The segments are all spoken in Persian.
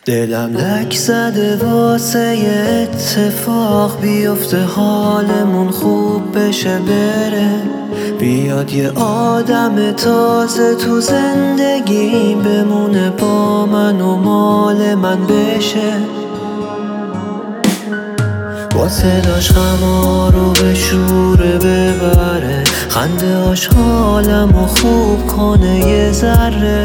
دلم لک زده واسه یه اتفاق بیفته، حالمون خوب بشه بره، بیاد یه آدم تازه تو زندگیم بمونه، با من و مال من بشه. با صداش غما رو به شوره ببره، خنده هاش حالمو خوب کنه یه ذره.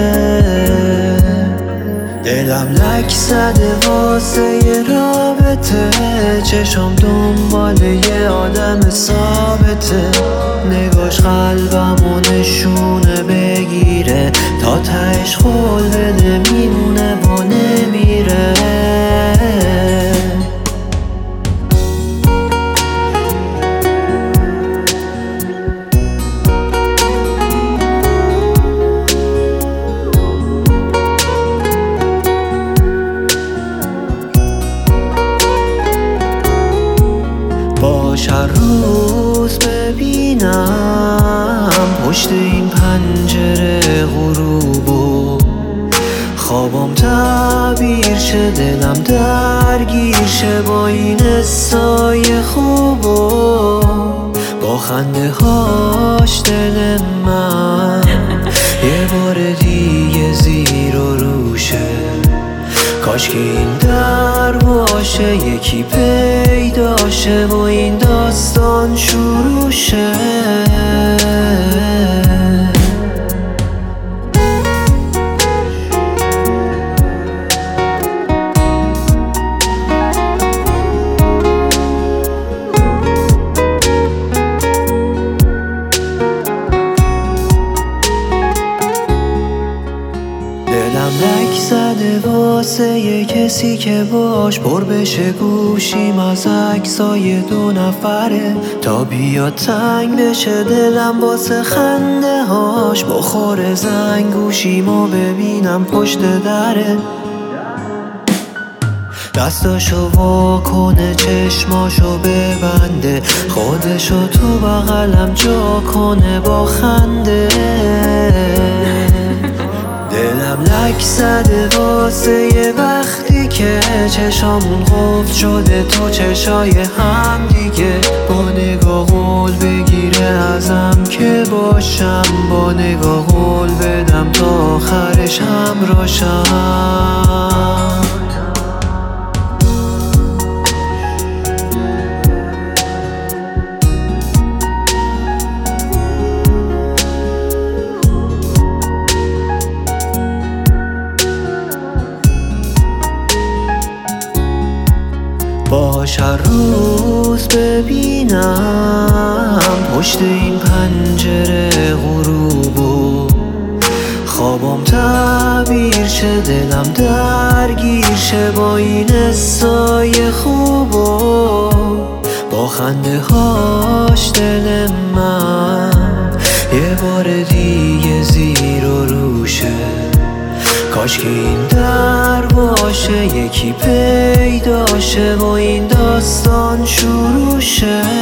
دلم لک زده واسه یه رابطه، چشم دنبال یه آدم ثابته، نگاش قلبمو نشونه بگیره، تا تهش قول بده میمونه و نمیره. باش هر روز ببینم پشت این پنجره غروبو، خوابم تعبیر شه، دلم درگیر شه با این حسای خوبو، با خنده هاش دل من یه بار دیگه زیر و روشه. کاش که این در باشه یکی پیداشه و این داستان شروع شه. دلم لک زده واسه یه کسی که باش پر بشه گوشیم از عکسای دو نفره، تا بیاد تنگ بشه دلم واسه خنده هاش، بخوره زنگ گوشیمو ببینم پشت دره، دستاشو وا کنه چشماشو ببنده، خودشو تو بغلم جا کنه با خنده. دلم لک زده واسه یه وقتی که چشامون قفل شده تو چشای هم دیگه، با نگاه قول بگیره ازم که باشم، با نگاه قول بدم تا آخرش همراهشم. باش هر روز ببینم پشت این پنجره غروبو، خوابم تعبیر شه، دلم درگیر شه با این حسای خوبو، با خنده هاش دل من یه بار دیگه زیر و روشه. کاش که این در باشه یکی پیداشه و این داستان شروع شه.